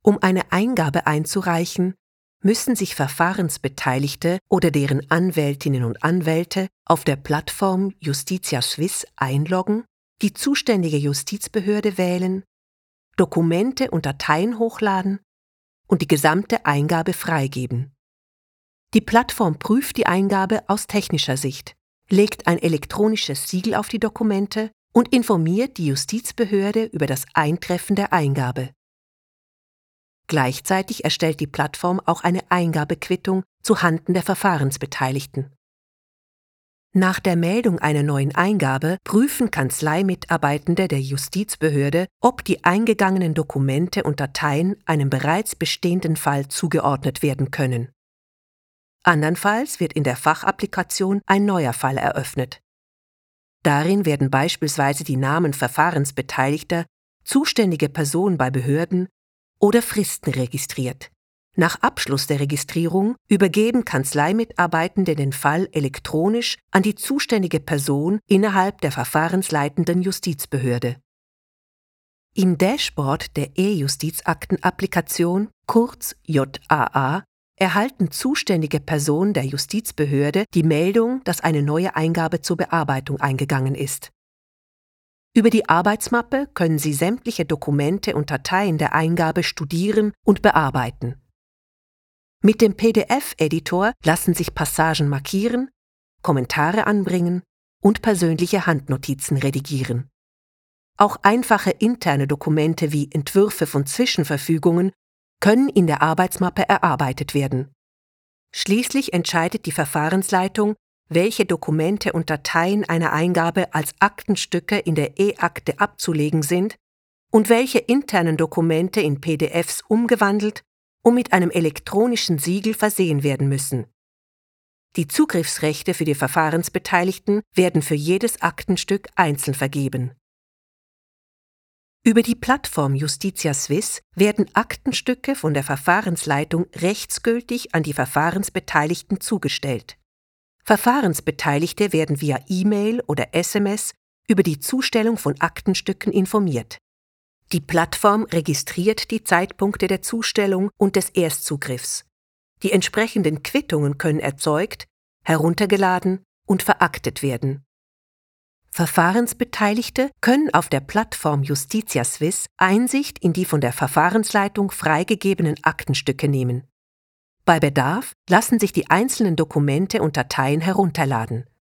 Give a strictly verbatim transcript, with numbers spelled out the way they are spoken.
Um eine Eingabe einzureichen, müssen sich Verfahrensbeteiligte oder deren Anwältinnen und Anwälte auf der Plattform Justitia Swiss einloggen, die zuständige Justizbehörde wählen, Dokumente und Dateien hochladen und die gesamte Eingabe freigeben. Die Plattform prüft die Eingabe aus technischer Sicht, legt ein elektronisches Siegel auf die Dokumente und informiert die Justizbehörde über das Eintreffen der Eingabe. Gleichzeitig erstellt die Plattform auch eine Eingabequittung zuhanden der Verfahrensbeteiligten. Nach der Meldung einer neuen Eingabe prüfen Kanzleimitarbeitende der Justizbehörde, ob die eingegangenen Dokumente und Dateien einem bereits bestehenden Fall zugeordnet werden können. Andernfalls wird in der Fachapplikation ein neuer Fall eröffnet. Darin werden beispielsweise die Namen Verfahrensbeteiligter, zuständige Personen bei Behörden oder Fristen registriert. Nach Abschluss der Registrierung übergeben Kanzleimitarbeitende den Fall elektronisch an die zuständige Person innerhalb der verfahrensleitenden Justizbehörde. Im Dashboard der E-Justizakten-Applikation, kurz J A A, erhalten zuständige Personen der Justizbehörde die Meldung, dass eine neue Eingabe zur Bearbeitung eingegangen ist. Über die Arbeitsmappe können Sie sämtliche Dokumente und Dateien der Eingabe studieren und bearbeiten. Mit dem P D F-Editor lassen sich Passagen markieren, Kommentare anbringen und persönliche Handnotizen redigieren. Auch einfache interne Dokumente wie Entwürfe von Zwischenverfügungen können in der Arbeitsmappe erarbeitet werden. Schließlich entscheidet die Verfahrensleitung, welche Dokumente und Dateien einer Eingabe als Aktenstücke in der E-Akte abzulegen sind und welche internen Dokumente in P D Fs umgewandelt und mit einem elektronischen Siegel versehen werden müssen. Die Zugriffsrechte für die Verfahrensbeteiligten werden für jedes Aktenstück einzeln vergeben. Über die Plattform Justitia Swiss werden Aktenstücke von der Verfahrensleitung rechtsgültig an die Verfahrensbeteiligten zugestellt. Verfahrensbeteiligte werden via E-Mail oder S M S über die Zustellung von Aktenstücken informiert. Die Plattform registriert die Zeitpunkte der Zustellung und des Erstzugriffs. Die entsprechenden Quittungen können erzeugt, heruntergeladen und veraktet werden. Verfahrensbeteiligte können auf der Plattform Justitia Swiss Einsicht in die von der Verfahrensleitung freigegebenen Aktenstücke nehmen. Bei Bedarf lassen sich die einzelnen Dokumente und Dateien herunterladen.